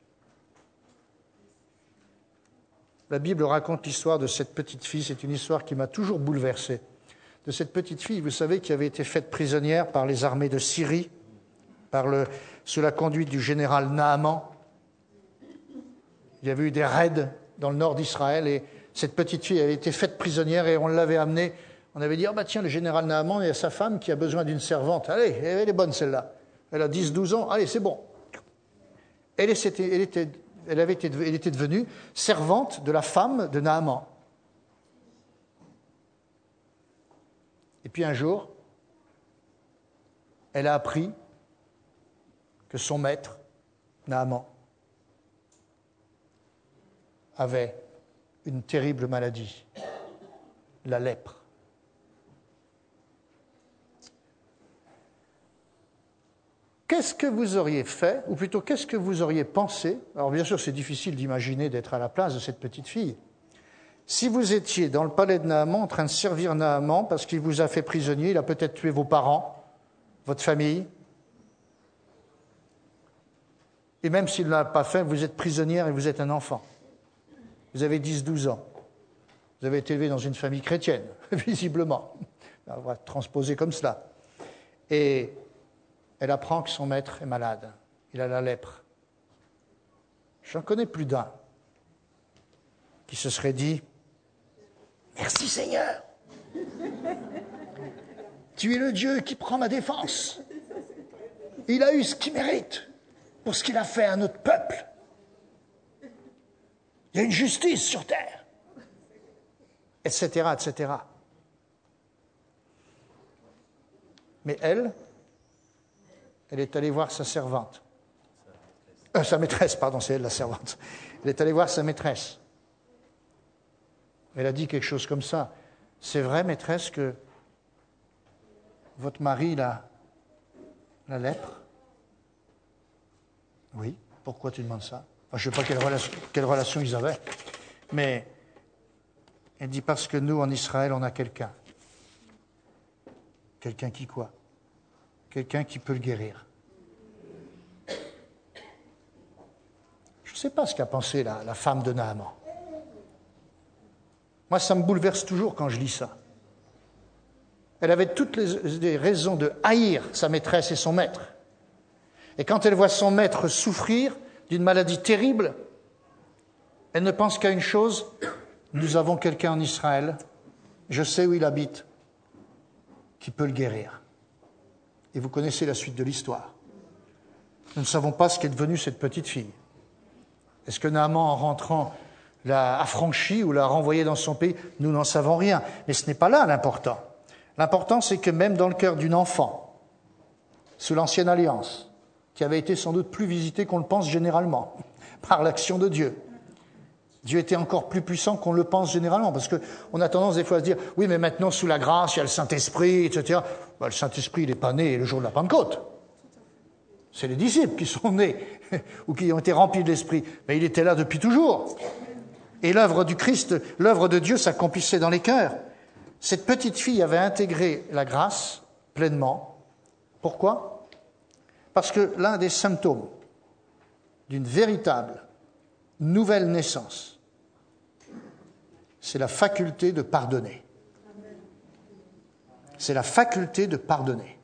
La Bible raconte l'histoire de cette petite fille, c'est une histoire qui m'a toujours bouleversé. De cette petite fille, vous savez, qui avait été faite prisonnière par les armées de Syrie, par le, sous la conduite du général Naaman. Il y avait eu des raids dans le nord d'Israël et cette petite fille avait été faite prisonnière et on l'avait amenée. On avait dit, oh bah tiens, le général Naaman, il y a sa femme qui a besoin d'une servante. Allez, elle est bonne celle-là. Elle a dix douze ans, allez, c'est bon. Elle, était, elle, était, elle, avait été, elle était devenue servante de la femme de Naaman. Et puis un jour, elle a appris que son maître, Naaman, avait une terrible maladie, la lèpre. Qu'est-ce que vous auriez fait, ou plutôt qu'est-ce que vous auriez pensé? Alors bien sûr, c'est difficile d'imaginer d'être à la place de cette petite fille. Si vous étiez dans le palais de Naaman en train de servir Naaman parce qu'il vous a fait prisonnier, il a peut-être tué vos parents, votre famille, et même s'il ne l'a pas fait, vous êtes prisonnière et vous êtes un enfant. Vous avez dix douze ans. Vous avez été élevé dans une famille chrétienne, visiblement. On va transposer comme cela. Et elle apprend que son maître est malade. Il a la lèpre. J'en connais plus d'un qui se serait dit « Merci Seigneur, tu es le Dieu qui prend ma défense. il a eu ce qu'il mérite pour ce qu'il a fait à notre peuple. Il y a une justice sur terre, et cetera, et cetera. Mais elle, elle est allée voir sa servante. Euh, sa maîtresse, pardon, c'est elle la servante. Elle est allée voir sa maîtresse. Elle a dit quelque chose comme ça. C'est vrai, maîtresse, que votre mari, il a la lèpre? Oui. Pourquoi tu demandes ça? Enfin, je ne sais pas quelle relation, quelle relation ils avaient. Mais elle dit parce que nous, en Israël, on a quelqu'un. Quelqu'un qui quoi? Quelqu'un qui peut le guérir. Je ne sais pas ce qu'a pensé la, la femme de Naaman. Moi, ça me bouleverse toujours quand je lis ça. Elle avait toutes les, les raisons de haïr sa maîtresse et son maître. Et quand elle voit son maître souffrir d'une maladie terrible, elle ne pense qu'à une chose: nous avons quelqu'un en Israël, je sais où il habite, qui peut le guérir. Et vous connaissez la suite de l'histoire. Nous ne savons pas ce qu'est devenue cette petite fille. Est-ce que Naaman, en rentrant, l'a affranchie ou l'a renvoyée dans son pays? Nous n'en savons rien. Mais ce n'est pas là l'important. L'important, c'est que même dans le cœur d'une enfant, sous l'Ancienne Alliance, qui avait été sans doute plus visitée qu'on le pense généralement, par l'action de Dieu, Dieu était encore plus puissant qu'on le pense généralement, parce qu'on a tendance des fois à se dire, oui, mais maintenant, sous la grâce, il y a le Saint-Esprit, et cetera. Ben, le Saint-Esprit, il n'est pas né le jour de la Pentecôte. C'est les disciples qui sont nés, ou qui ont été remplis de l'Esprit. Mais il était là depuis toujours. Et l'œuvre du Christ, l'œuvre de Dieu s'accomplissait dans les cœurs. Cette petite fille avait intégré la grâce pleinement. Pourquoi? Parce que l'un des symptômes d'une véritable nouvelle naissance, c'est la faculté de pardonner. C'est la faculté de pardonner.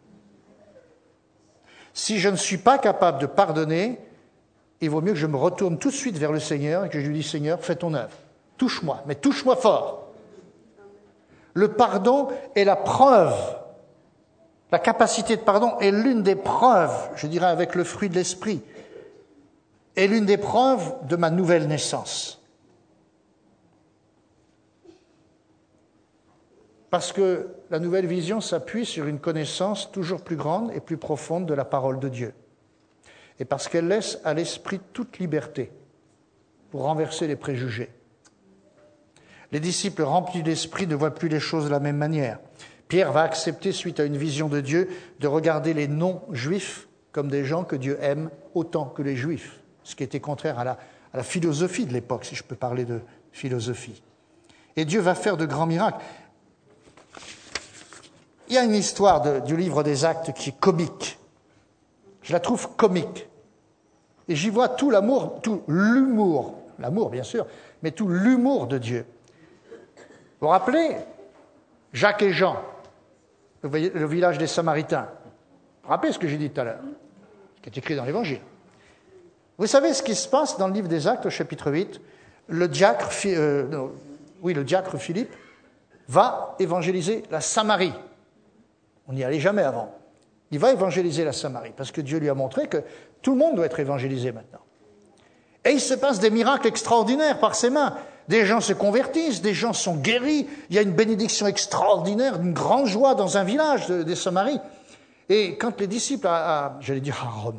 Si je ne suis pas capable de pardonner, il vaut mieux que je me retourne tout de suite vers le Seigneur et que je lui dise, Seigneur, fais ton œuvre. Touche-moi, mais touche-moi fort. Le pardon est la preuve. La capacité de pardon est l'une des preuves, je dirais avec le fruit de l'esprit, est l'une des preuves de ma nouvelle naissance. Parce que la nouvelle vision s'appuie sur une connaissance toujours plus grande et plus profonde de la parole de Dieu. Et parce qu'elle laisse à l'esprit toute liberté pour renverser les préjugés. Les disciples remplis d'esprit ne voient plus les choses de la même manière. Pierre va accepter, suite à une vision de Dieu, de regarder les non-juifs comme des gens que Dieu aime autant que les juifs, ce qui était contraire à la, à la philosophie de l'époque, si je peux parler de philosophie. Et Dieu va faire de grands miracles. Il y a une histoire de, du livre des Actes qui est comique. Je la trouve comique. Et j'y vois tout l'amour, tout l'humour, l'amour bien sûr, mais tout l'humour de Dieu. Vous vous rappelez Jacques et Jean, le village des Samaritains. Vous vous rappelez ce que j'ai dit tout à l'heure, ce qui est écrit dans l'Évangile. Vous savez ce qui se passe dans le livre des Actes, au chapitre huit? Le diacre, euh, non, oui, le diacre Philippe va évangéliser la Samarie. On n'y allait jamais avant. Il va évangéliser la Samarie, parce que Dieu lui a montré que tout le monde doit être évangélisé maintenant. Et il se passe des miracles extraordinaires par ses mains. Des gens se convertissent, des gens sont guéris. Il y a une bénédiction extraordinaire, une grande joie dans un village de, de Samarie. Et quand les disciples, à, à, j'allais dire à Rome,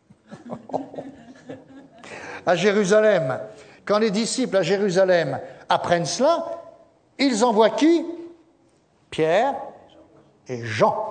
à Jérusalem, quand les disciples à Jérusalem apprennent cela, ils envoient qui? Pierre et Jean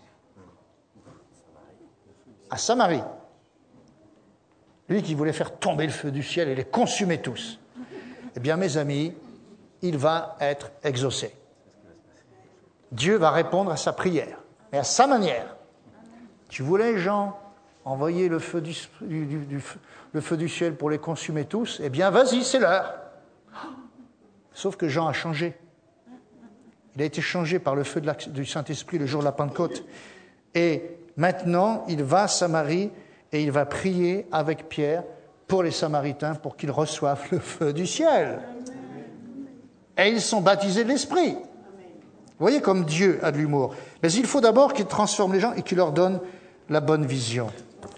à Samarie. Lui qui voulait faire tomber le feu du ciel et les consumer tous. Eh bien, mes amis, il va être exaucé. Dieu va répondre à sa prière, mais à sa manière. Tu voulais, Jean, envoyer le feu du, du, du, du, le feu du ciel pour les consumer tous? Eh bien, vas-y, c'est l'heure. Sauf que Jean a changé. Il a été changé par le feu de la, du Saint-Esprit le jour de la Pentecôte. Et maintenant, il va à Samarie et il va prier avec Pierre pour les Samaritains pour qu'ils reçoivent le feu du ciel. Et ils sont baptisés de l'Esprit. Vous voyez comme Dieu a de l'humour. Mais il faut d'abord qu'il transforme les gens et qu'il leur donne la bonne vision.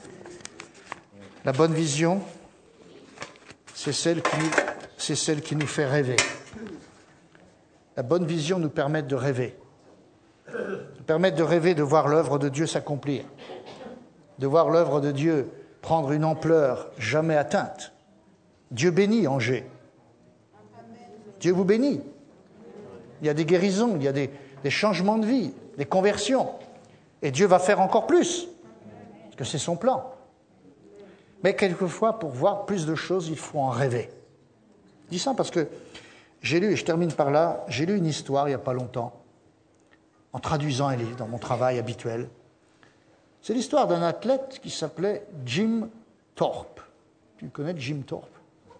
La bonne vision, c'est celle qui nous, c'est celle qui nous fait rêver. La bonne vision nous permet de rêver. Nous permet de rêver de voir l'œuvre de Dieu s'accomplir, de voir l'œuvre de Dieu prendre une ampleur jamais atteinte. Dieu bénit Angers. Dieu vous bénit. Il y a des guérisons, il y a des, des changements de vie, des conversions. Et Dieu va faire encore plus, parce que c'est son plan. Mais quelquefois, pour voir plus de choses, il faut en rêver. Je dis ça parce que j'ai lu, et je termine par là, j'ai lu une histoire il n'y a pas longtemps, en traduisant un livre dans mon travail habituel. C'est l'histoire d'un athlète qui s'appelait Jim Thorpe. Tu connais Jim Thorpe?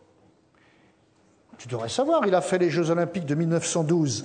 Tu devrais savoir, il a fait les Jeux Olympiques de mille neuf cent douze.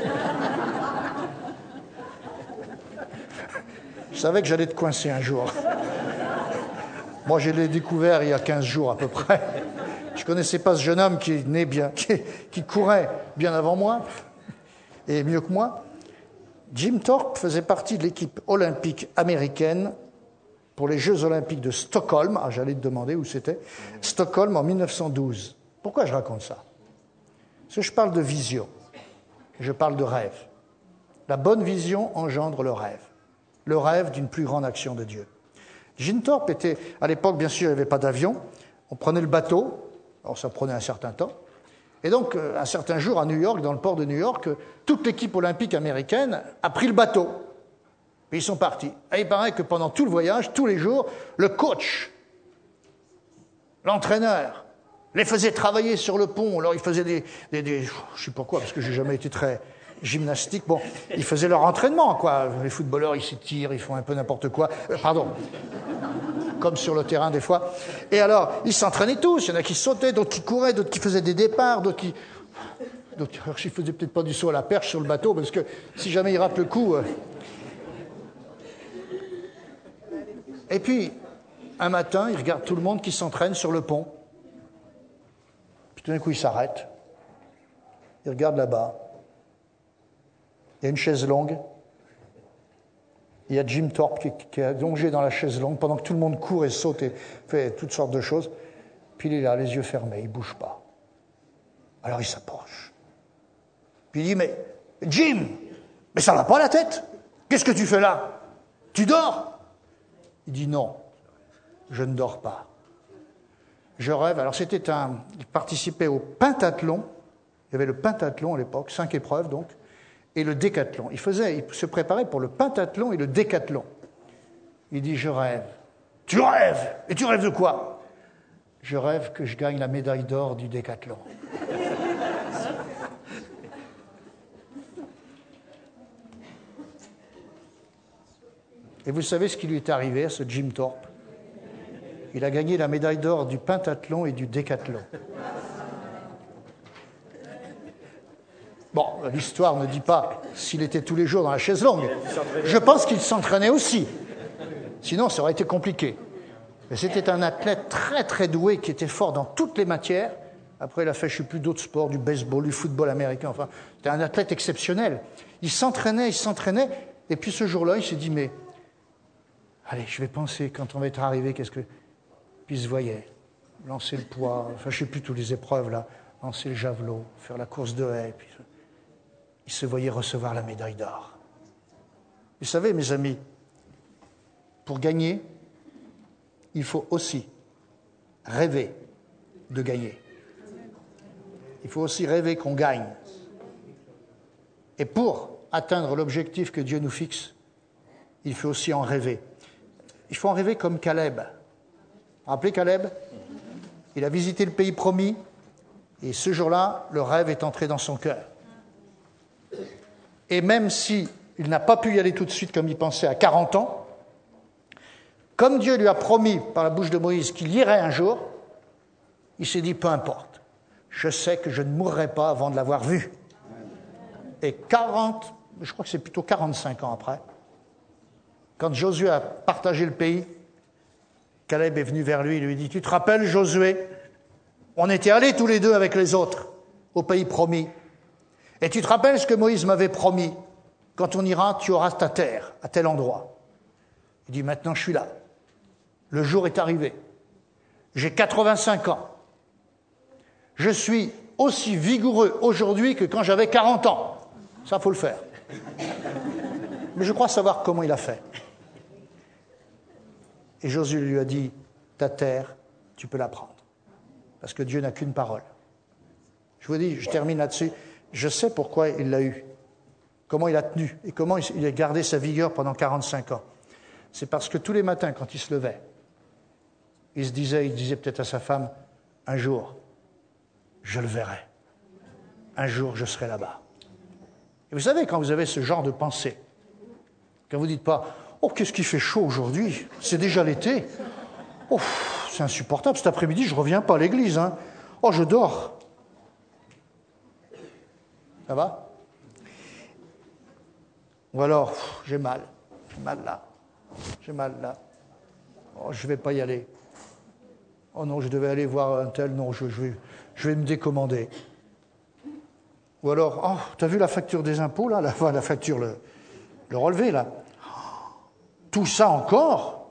Je savais que j'allais te coincer un jour. Moi, je l'ai découvert il y a quinze jours à peu près. Je ne connaissais pas ce jeune homme qui est né bien, qui, qui courait bien avant moi, et mieux que moi. Jim Thorpe faisait partie de l'équipe olympique américaine pour les Jeux Olympiques de Stockholm. Ah, j'allais te demander où c'était. Stockholm en mille neuf cent douze. Pourquoi je raconte ça? Parce que je parle de vision, je parle de rêve. La bonne vision engendre le rêve, le rêve d'une plus grande action de Dieu. Jim Thorpe était, à l'époque, bien sûr, il n'y avait pas d'avion, on prenait le bateau, alors ça prenait un certain temps, et donc, un certain jour, à New York, dans le port de New York, toute l'équipe olympique américaine a pris le bateau, et ils sont partis. Et il paraît que pendant tout le voyage, tous les jours, le coach, l'entraîneur, les faisait travailler sur le pont. Alors, ils faisaient des... des, des je ne sais pas quoi, parce que je n'ai jamais été très gymnastique. Bon, ils faisaient leur entraînement, quoi. Les footballeurs, ils s'étirent, ils font un peu n'importe quoi. Euh, pardon. Comme sur le terrain, des fois. Et alors, ils s'entraînaient tous. Il y en a qui sautaient, d'autres qui couraient, d'autres qui faisaient des départs, d'autres qui... D'autres qui faisaient peut-être pas du saut à la perche sur le bateau, parce que si jamais ils ratent le coup... Euh... Et puis, un matin, ils regardent tout le monde qui s'entraîne sur le pont. Tout d'un coup, il s'arrête. Il regarde là-bas. Il y a une chaise longue. Il y a Jim Thorpe qui, qui est allongé dans la chaise longue pendant que tout le monde court et saute et fait toutes sortes de choses. Puis il est là, les yeux fermés, il ne bouge pas. Alors il s'approche. Puis il dit, mais Jim, mais ça ne va pas la tête? Qu'est-ce que tu fais là? Tu dors? Il dit, non, je ne dors pas. Je rêve. Alors, c'était un... Il participait au pentathlon. Il y avait le pentathlon à l'époque, cinq épreuves donc, et le décathlon. Il faisait, il se préparait pour le pentathlon et le décathlon. Il dit, je rêve. Tu rêves? Et tu rêves de quoi? Je rêve que je gagne la médaille d'or du décathlon. Et vous savez ce qui lui est arrivé à ce Jim Thorpe? Il a gagné la médaille d'or du pentathlon et du décathlon. Bon, l'histoire ne dit pas s'il était tous les jours dans la chaise longue. Je pense qu'il s'entraînait aussi. Sinon, ça aurait été compliqué. Mais c'était un athlète très, très doué qui était fort dans toutes les matières. Après, il a fait, je ne sais plus, d'autres sports, du baseball, du football américain. Enfin, c'était un athlète exceptionnel. Il s'entraînait, il s'entraînait. Et puis ce jour-là, il s'est dit, mais allez, je vais penser, quand on va être arrivé, qu'est-ce que... Puis il se voyait lancer le poids, enfin, je ne sais plus toutes les épreuves, là, lancer le javelot, faire la course de haie. Puis il se voyait recevoir la médaille d'or. Vous savez, mes amis, pour gagner, il faut aussi rêver de gagner. Il faut aussi rêver qu'on gagne. Et pour atteindre l'objectif que Dieu nous fixe, il faut aussi en rêver. Il faut en rêver comme Caleb. Vous vous rappelez Caleb? Il a visité le pays promis, et ce jour-là, le rêve est entré dans son cœur. Et même si il n'a pas pu y aller tout de suite comme il pensait à quarante ans, comme Dieu lui a promis par la bouche de Moïse qu'il y irait un jour, il s'est dit, peu importe, je sais que je ne mourrai pas avant de l'avoir vu. Et quarante, je crois que c'est plutôt quarante-cinq ans après, quand Josué a partagé le pays, Caleb est venu vers lui et lui dit, tu te rappelles Josué, on était allés tous les deux avec les autres au pays promis. Et tu te rappelles ce que Moïse m'avait promis, quand on ira, tu auras ta terre à tel endroit. Il dit, maintenant je suis là. Le jour est arrivé. J'ai quatre-vingt-cinq ans. Je suis aussi vigoureux aujourd'hui que quand j'avais quarante ans. Ça, il faut le faire. Mais je crois savoir comment il a fait. Et Josué lui a dit, ta terre, tu peux la prendre. Parce que Dieu n'a qu'une parole. Je vous dis, je termine là-dessus. Je sais pourquoi il l'a eu. Comment il a tenu et comment il a gardé sa vigueur pendant quarante-cinq ans. C'est parce que tous les matins, quand il se levait, il se disait, il disait peut-être à sa femme, un jour, je le verrai. Un jour, je serai là-bas. Et vous savez, quand vous avez ce genre de pensée, quand vous ne dites pas, oh, qu'est-ce qui fait chaud aujourd'hui? C'est déjà l'été. Oh, c'est insupportable. Cet après-midi, je ne reviens pas à l'église. Hein. Oh, je dors. Ça va? Ou alors, j'ai mal. J'ai mal là. J'ai mal là. Oh, je ne vais pas y aller. Oh non, je devais aller voir un tel. Non, je, je, vais, je vais me décommander. Ou alors, oh, tu as vu la facture des impôts, là, la, la facture, le, le relevé, là. Tout ça encore,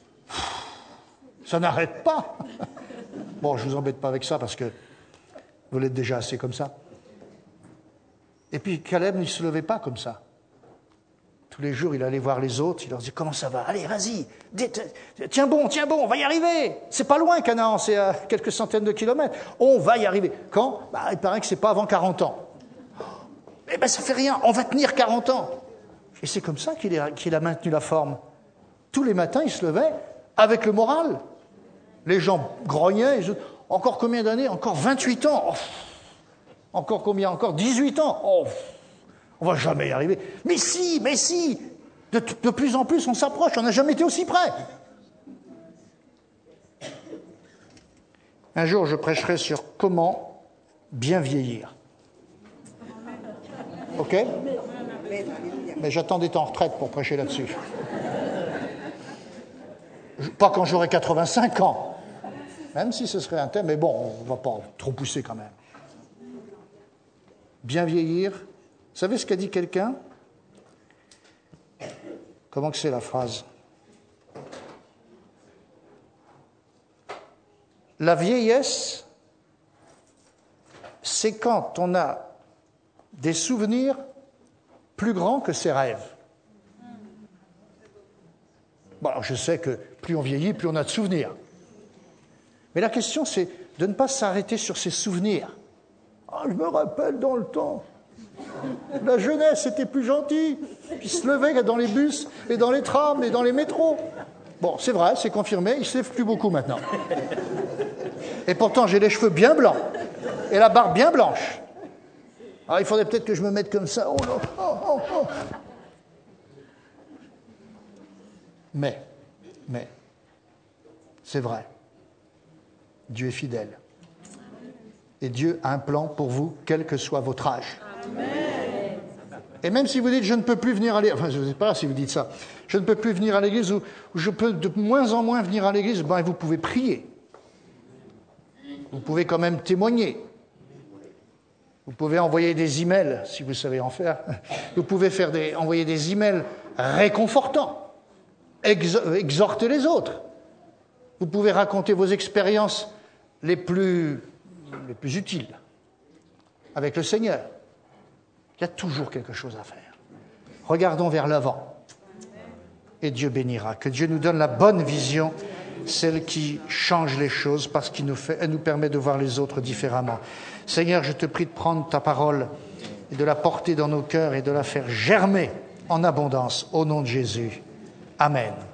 ça n'arrête pas. Bon, je ne vous embête pas avec ça parce que vous l'êtes déjà assez comme ça. Et puis Caleb ne se levait pas comme ça. Tous les jours, il allait voir les autres, il leur disait, comment ça va? Allez, vas-y, tiens bon, tiens bon, on va y arriver. C'est pas loin, Canaan, c'est à quelques centaines de kilomètres. On va y arriver. Quand? Bah, il paraît que c'est pas avant quarante ans. Eh bien, ça fait rien, on va tenir quarante ans. Et c'est comme ça qu'il, est, qu'il a maintenu la forme. Tous les matins, il se levait avec le moral. Les gens grognaient. Ils disaient, encore combien d'années? Encore vingt-huit ans. Oh, encore combien? Encore dix-huit ans. Oh, on ne va jamais y arriver. Mais si, mais si. De, de plus en plus, on s'approche. On n'a jamais été aussi près. Un jour, je prêcherai sur comment bien vieillir. OK? Mais j'attends d'être en retraite pour prêcher là-dessus. Pas quand j'aurai quatre-vingt-cinq ans. Même si ce serait un thème, mais bon, on ne va pas trop pousser quand même. Bien vieillir. Vous savez ce qu'a dit quelqu'un? Comment que c'est la phrase? La vieillesse, c'est quand on a des souvenirs plus grands que ses rêves. Bon, alors je sais que plus on vieillit, plus on a de souvenirs. Mais la question, c'est de ne pas s'arrêter sur ces souvenirs. Ah, je me rappelle dans le temps, la jeunesse était plus gentille, puis se levait dans les bus et dans les trams et dans les métros. Bon, c'est vrai, c'est confirmé, il ne se lève plus beaucoup maintenant. Et pourtant, j'ai les cheveux bien blancs et la barbe bien blanche. Alors, il faudrait peut-être que je me mette comme ça. Oh non, oh, oh, oh. Mais, mais, c'est vrai. Dieu est fidèle. Et Dieu a un plan pour vous, quel que soit votre âge. Amen. Et même si vous dites, je ne peux plus venir à l'église, enfin, je ne sais pas si vous dites ça, je ne peux plus venir à l'église, ou je peux de moins en moins venir à l'église, ben, vous pouvez prier. Vous pouvez quand même témoigner. Vous pouvez envoyer des emails, si vous savez en faire. Vous pouvez faire des, envoyer des emails réconfortants. Exhorter les autres. Vous pouvez raconter vos expériences les plus, les plus utiles avec le Seigneur. Il y a toujours quelque chose à faire. Regardons vers l'avant et Dieu bénira. Que Dieu nous donne la bonne vision, celle qui change les choses parce qu'elle nous, fait, elle nous permet de voir les autres différemment. Seigneur, je te prie de prendre ta parole et de la porter dans nos cœurs et de la faire germer en abondance au nom de Jésus. Amen.